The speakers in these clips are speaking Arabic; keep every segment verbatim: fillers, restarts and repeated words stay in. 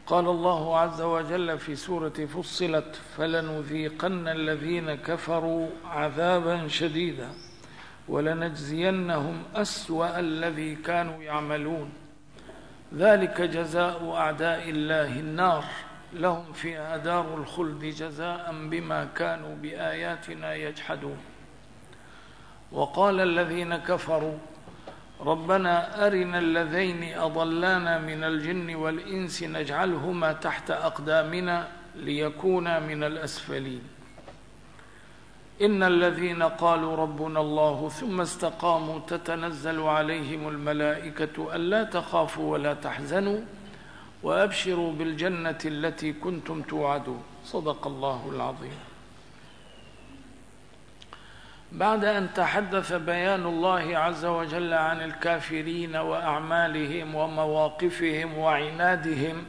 قال الله عز وجل في سورة فصلت: فلنذيقن الذين كفروا عذابا شديدا ولنجزينهم أسوأ الذي كانوا يعملون ذلك جزاء أعداء الله النار لهم فيها دار الخلد جزاء بما كانوا بآياتنا يجحدون. وقال الذين كفروا ربنا أرنا اللذين أضلانا من الجن والإنس نجعلهما تحت أقدامنا ليكونا من الأسفلين. إن الذين قالوا ربنا الله ثم استقاموا تتنزل عليهم الملائكة ألا تخافوا ولا تحزنوا وأبشروا بالجنة التي كنتم توعدون. صدق الله العظيم. بعد أن تحدث بيان الله عز وجل عن الكافرين وأعمالهم ومواقفهم وعنادهم،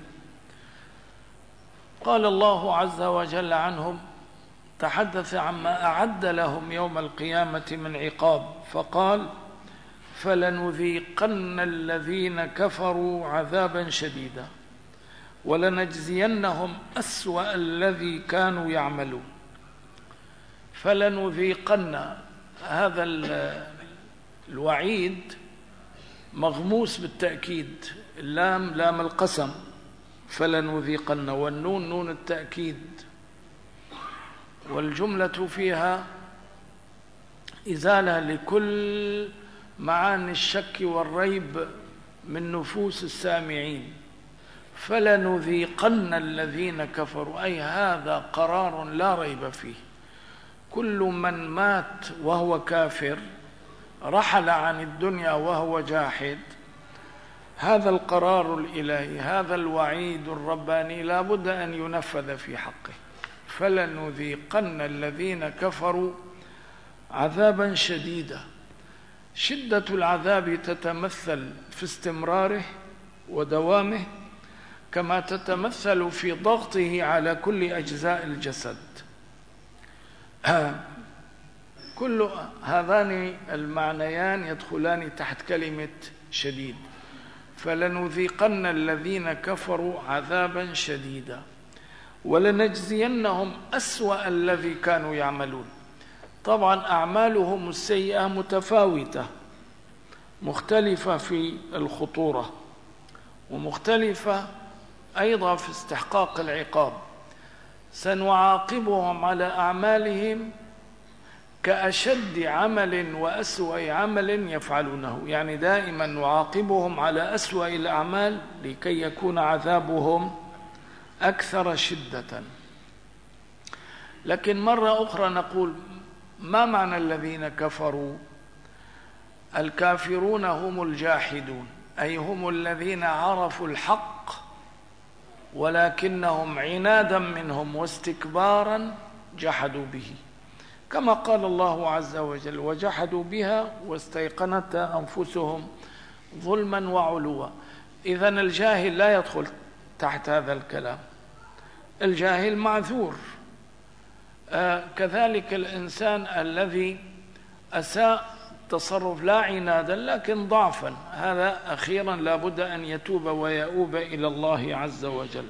قال الله عز وجل عنهم، تحدث عما أعد لهم يوم القيامة من عقاب، فقال: فلنذيقن الذين كفروا عذابا شديدا ولنجزينهم أسوأ الذي كانوا يعملون. فلنذيقن، هذا الوعيد مغموس بالتأكيد، اللام لام القسم، فلنذيقن، والنون نون التأكيد، والجملة فيها إزالة لكل معاني الشك والريب من نفوس السامعين. فلنذيقن الذين كفروا، أي هذا قرار لا ريب فيه، كل من مات وهو كافر رحل عن الدنيا وهو جاحد، هذا القرار الإلهي، هذا الوعيد الرباني لا بد أن ينفذ في حقه. فلنذيقن الذين كفروا عذابا شديدا. شدة العذاب تتمثل في استمراره ودوامه، كما تتمثل في ضغطه على كل أجزاء الجسد. كل هذان المعنيان يدخلان تحت كلمة شديد. فلنذيقن الذين كفروا عذابا شديدا ولنجزينهم أسوأ الذي كانوا يعملون. طبعا أعمالهم السيئة متفاوتة، مختلفة في الخطورة، ومختلفة أيضا في استحقاق العقاب. سنعاقبهم على أعمالهم كأشد عمل وأسوأ عمل يفعلونه، يعني دائما نعاقبهم على أسوأ الأعمال لكي يكون عذابهم أكثر شدة. لكن مرة أخرى نقول: ما معنى الذين كفروا؟ الكافرون هم الجاحدون، أي هم الذين عرفوا الحق ولكنهم عنادا منهم واستكبارا جحدوا به، كما قال الله عز وجل: وجحدوا بها واستيقنتها أنفسهم ظلما وعلوا. إذن الجاهل لا يدخل تحت هذا الكلام، الجاهل معذور. آه كذلك الإنسان الذي أساء تصرف لا عنادا لكن ضعفا، هذا أخيرا لا بد أن يتوب ويؤوب إلى الله عز وجل.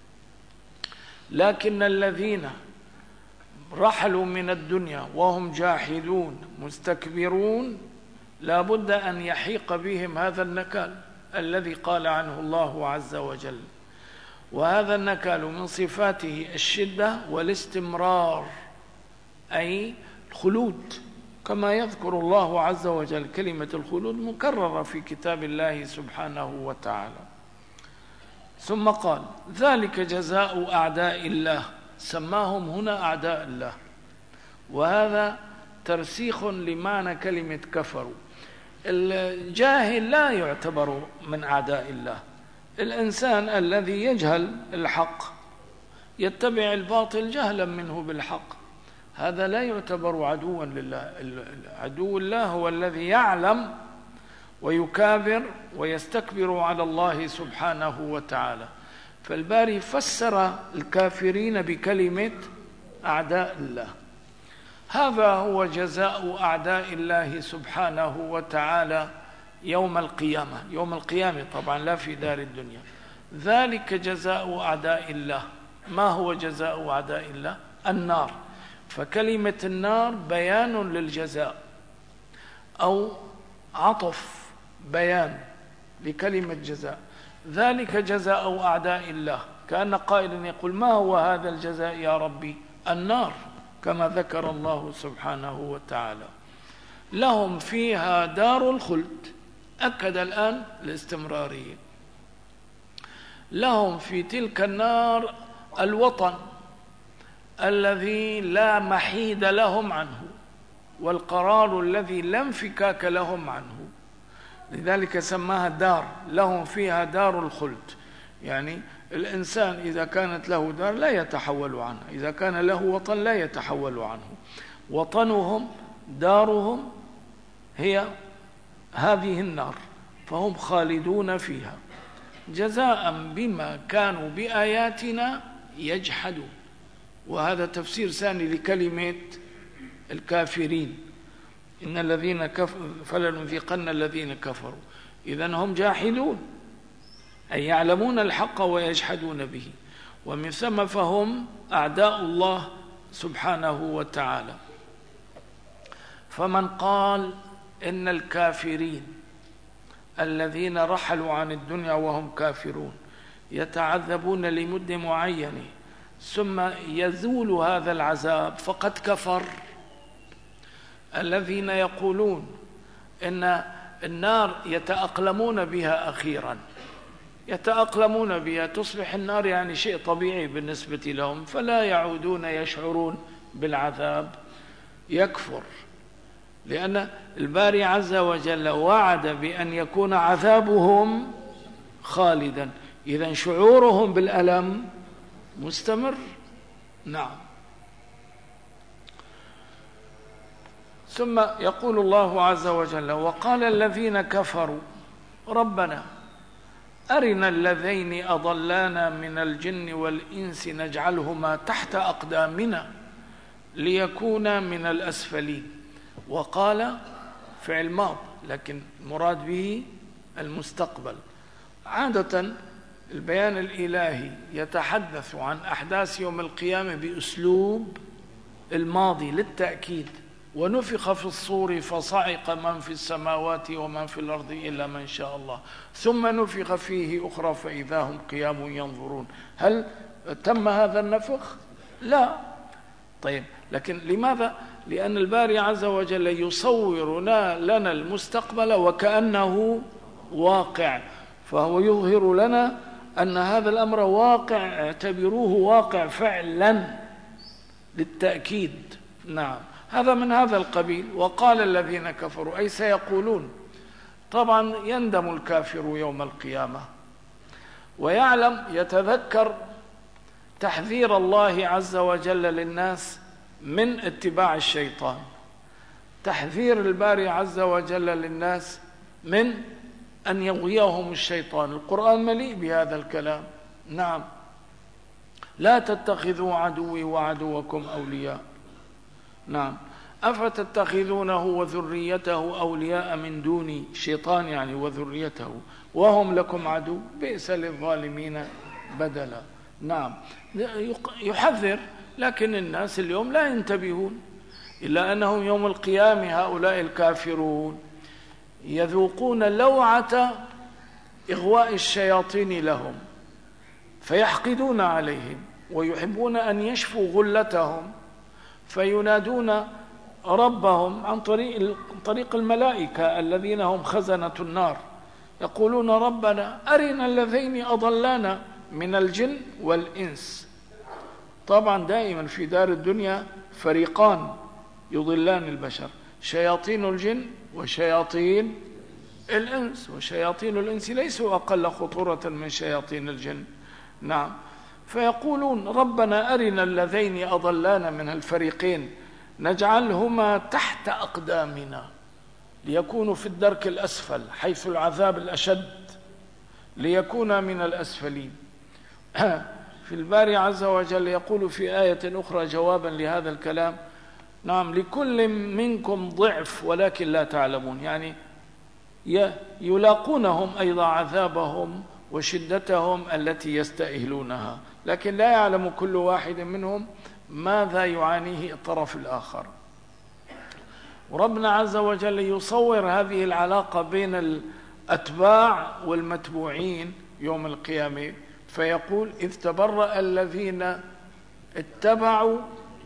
لكن الذين رحلوا من الدنيا وهم جاحدون مستكبرون لا بد أن يحيق بهم هذا النكال الذي قال عنه الله عز وجل. وهذا النكال من صفاته الشدة والاستمرار، أي الخلود، كما يذكر الله عز وجل كلمة الخلود مكررة في كتاب الله سبحانه وتعالى. ثم قال: ذلك جزاء أعداء الله، سماهم هنا أعداء الله، وهذا ترسيخ لمعنى كلمة كفروا. الجاهل لا يعتبر من أعداء الله، الإنسان الذي يجهل الحق يتبع الباطل جهلا منه بالحق، هذا لا يعتبر عدوا لله. عدو الله هو الذي يعلم ويكابر ويستكبر على الله سبحانه وتعالى. فالباري فسر الكافرين بكلمة أعداء الله. هذا هو جزاء أعداء الله سبحانه وتعالى يوم القيامة. يوم القيامة طبعا لا في دار الدنيا. ذلك جزاء أعداء الله. ما هو جزاء أعداء الله؟ النار. فكلمة النار بيان للجزاء أو عطف بيان لكلمة جزاء. ذلك جزاء أعداء الله، كأن قائل يقول ما هو هذا الجزاء يا ربي؟ النار، كما ذكر الله سبحانه وتعالى. لهم فيها دار الخلد، أكد الآن الاستمرارية. لهم في تلك النار الوطن الذي لا محيد لهم عنه، والقرار الذي لا انفكاك لهم عنه، لذلك سماها دار. لهم فيها دار الخلد، يعني الإنسان إذا كانت له دار لا يتحول عنها، إذا كان له وطن لا يتحول عنه. وطنهم دارهم هي هذه النار، فهم خالدون فيها جزاء بما كانوا بآياتنا يجحدون. وهذا تفسير ثاني لكلمة الكافرين، إن الذين كفروا فلنذيقن الذين كفروا. إذن هم جاحدون، أي يعلمون الحق ويجحدون به، ومن ثم فهم أعداء الله سبحانه وتعالى. فمن قال إن الكافرين الذين رحلوا عن الدنيا وهم كافرون يتعذبون لمدة معينة ثم يزول هذا العذاب فقد كفر. الذين يقولون إن النار يتأقلمون بها أخيرا، يتأقلمون بها، تصبح النار يعني شيء طبيعي بالنسبة لهم، فلا يعودون يشعرون بالعذاب، يكفر. لأن الباري عز وجل وعد بأن يكون عذابهم خالدا، إذن شعورهم بالألم مستمر. نعم. ثم يقول الله عز وجل وقال الذين كفروا ربنا أرنا الذين أضلانا من الجن والإنس نجعلهما تحت أقدامنا ليكونا من الأسفلين. وقال فعل ماض، لكن المراد به المستقبل. عادة البيان الإلهي يتحدث عن أحداث يوم القيامة بأسلوب الماضي للتأكيد. ونفخ في الصور فصعق من في السماوات ومن في الأرض إلا من شاء الله ثم نفخ فيه أخرى فإذا هم قيام ينظرون. هل تم هذا النفخ؟ لا. طيب، لكن لماذا؟ لأن الباري عز وجل يصورنا لنا المستقبل وكأنه واقع، فهو يظهر لنا أن هذا الأمر واقع، اعتبروه واقع فعلا للتأكيد. نعم، هذا من هذا القبيل. وقال الذين كفروا أي سيقولون. طبعا يندم الكافر يوم القيامة ويعلم، يتذكر تحذير الله عز وجل للناس من اتباع الشيطان، تحذير الباري عز وجل للناس من أن يغويهم الشيطان. القرآن مليء بهذا الكلام. نعم، لا تتخذوا عدوي وعدوكم أولياء. نعم، أفتتخذونه وذريته أولياء من دوني، شيطان يعني وذريته، وهم لكم عدو، بئس للظالمين بدلا. نعم، يحذر، لكن الناس اليوم لا ينتبهون، إلا أنهم يوم القيامة هؤلاء الكافرون يذوقون لوعة إغواء الشياطين لهم، فيحقدون عليهم ويحبون أن يشفوا غلتهم، فينادون ربهم عن طريق طريق الملائكة الذين هم خزنة النار، يقولون ربنا أرنا الذين أضلانا من الجن والإنس. طبعا دائما في دار الدنيا فريقان يضلان البشر، شياطين الجن وشياطين الإنس، وشياطين الإنس ليسوا أقل خطورة من شياطين الجن. نعم، فيقولون ربنا أرنا الذين أضلانا من الفريقين نجعلهما تحت أقدامنا ليكونوا في الدرك الأسفل حيث العذاب الأشد، ليكونا من الأسفلين. في الباري عز وجل يقول في آية أخرى جوابا لهذا الكلام: نعم، لكل منكم ضعف ولكن لا تعلمون، يعني يلاقونهم أيضا عذابهم وشدتهم التي يستأهلونها، لكن لا يعلم كل واحد منهم ماذا يعانيه الطرف الآخر. وربنا عز وجل يصور هذه العلاقة بين الأتباع والمتبوعين يوم القيامة، فيقول: إذ تبرأ الذين اتبعوا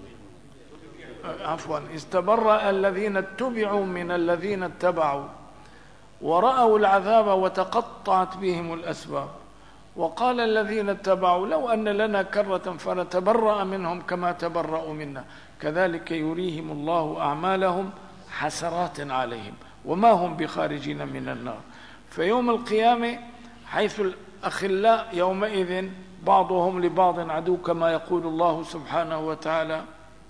عفوا إذ تبرأ الذين اتبعوا من الذين اتبعوا ورأوا العذاب وتقطعت بهم الأسباب، وقال الذين اتبعوا لو أن لنا كرة فنتبرأ منهم كما تبرأوا منا كذلك يريهم الله أعمالهم حسرات عليهم وما هم بخارجين من النار. فيوم القيامة حيث الأخلاء يومئذ بعضهم لبعض عدو كما يقول الله سبحانه وتعالى،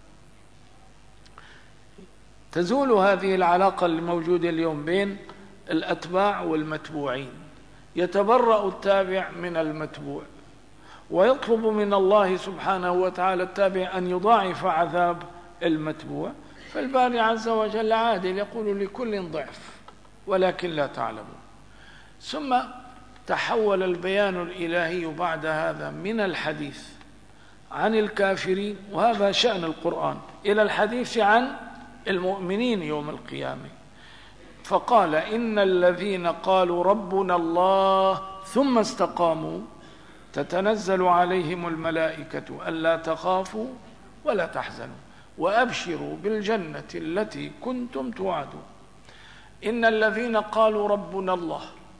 تزول هذه العلاقة الموجودة اليوم بين الأتباع والمتبوعين. يتبرأ التابع من المتبوع ويطلب من الله سبحانه وتعالى التابع أن يضاعف عذاب المتبوع، فالباري عز وجل عادل يقول: لكل ضعف ولكن لا تعلمون. ثم تحول البيان الإلهي بعد هذا من الحديث عن الكافرين، وهذا شأن القرآن، إلى الحديث عن المؤمنين يوم القيامة. فقال: إن الذين قالوا ربنا الله ثم استقاموا تتنزل عليهم الملائكة ألا تخافوا ولا تحزنوا وأبشروا بالجنة التي كنتم توعدون. إن الذين قالوا ربنا الله،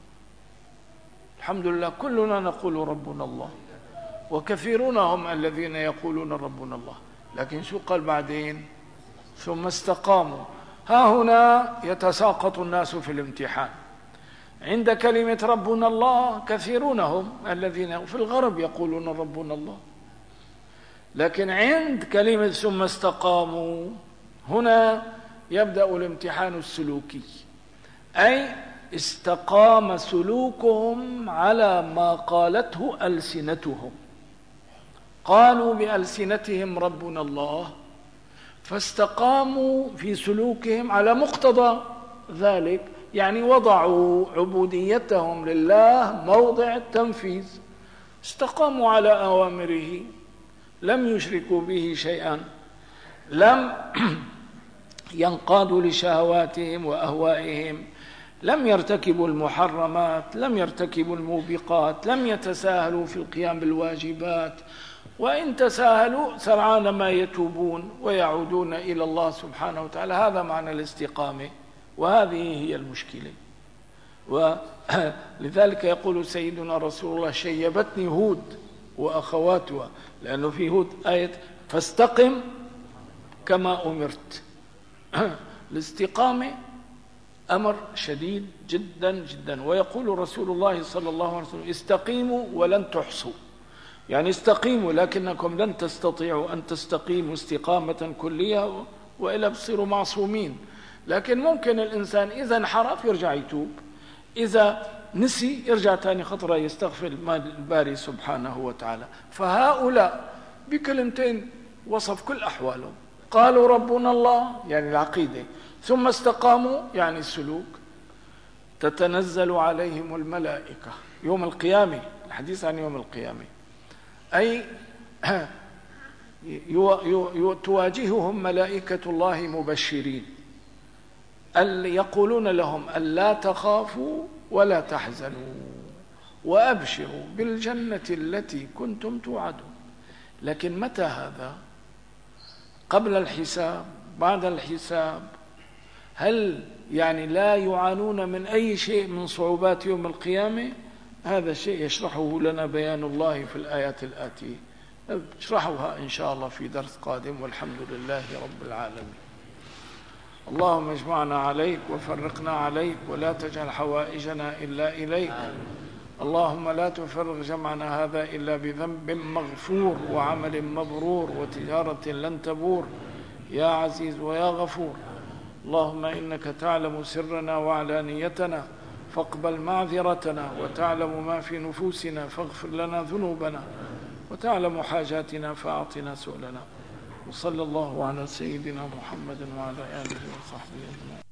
الحمد لله كلنا نقول ربنا الله، وكثيرون هم الذين يقولون ربنا الله، لكن شو قال بعدين؟ ثم استقاموا. ها هنا يتساقط الناس في الامتحان. عند كلمة ربنا الله كثيرون هم الذين في الغرب يقولون ربنا الله، لكن عند كلمة ثم استقاموا هنا يبدأ الامتحان السلوكي، أي استقام سلوكهم على ما قالته ألسنتهم. قالوا بألسنتهم ربنا الله، فاستقاموا في سلوكهم على مقتضى ذلك، يعني وضعوا عبوديتهم لله موضع التنفيذ، استقاموا على أوامره، لم يشركوا به شيئا، لم ينقادوا لشهواتهم وأهوائهم، لم يرتكبوا المحرمات، لم يرتكبوا الموبقات، لم يتساهلوا في القيام بالواجبات، وإن تساهلوا سرعان ما يتوبون ويعودون إلى الله سبحانه وتعالى. هذا معنى الاستقامة، وهذه هي المشكلة. ولذلك يقول سيدنا رسول الله: شيبتني هود وأخواتها، لأنه في هود آية فاستقم كما أمرت. الاستقامة أمر شديد جدا جدا. ويقول رسول الله صلى الله عليه وسلم: استقيموا ولن تحصوا، يعني استقيموا لكنكم لن تستطيعوا أن تستقيموا استقامة كلية وإلا بصيروا معصومين. لكن ممكن الإنسان إذا انحرف يرجع يتوب، إذا نسي يرجع تاني خطرة يستغفر الباري سبحانه وتعالى. فهؤلاء بكلمتين وصف كل أحوالهم: قالوا ربنا الله يعني العقيدة، ثم استقاموا يعني السلوك، تتنزل عليهم الملائكة يوم القيامة. الحديث عن يوم القيامة أي تواجههم ملائكة الله مبشرين، يقولون لهم ألا تخافوا ولا تحزنوا وأبشروا بالجنة التي كنتم توعدون. لكن متى هذا؟ قبل الحساب؟ بعد الحساب؟ هل يعني لا يعانون من أي شيء من صعوبات يوم القيامة؟ هذا الشيء يشرحه لنا بيان الله في الآيات الآتية، نشرحها إن شاء الله في درس قادم، والحمد لله رب العالمين. اللهم اجمعنا عليك وفرقنا عليك، ولا تجعل حوائجنا إلا إليك. اللهم لا تفرق جمعنا هذا إلا بذنب مغفور وعمل مبرور وتجارة لن تبور، يا عزيز ويا غفور. اللهم إنك تعلم سرنا وعلانيتنا فاقبل معذرتنا، وتعلم ما في نفوسنا فاغفر لنا ذنوبنا، وتعلم حاجاتنا فأعطنا سؤلنا. وصلى الله على سيدنا محمد وعلى آله وصحبه أجمعين.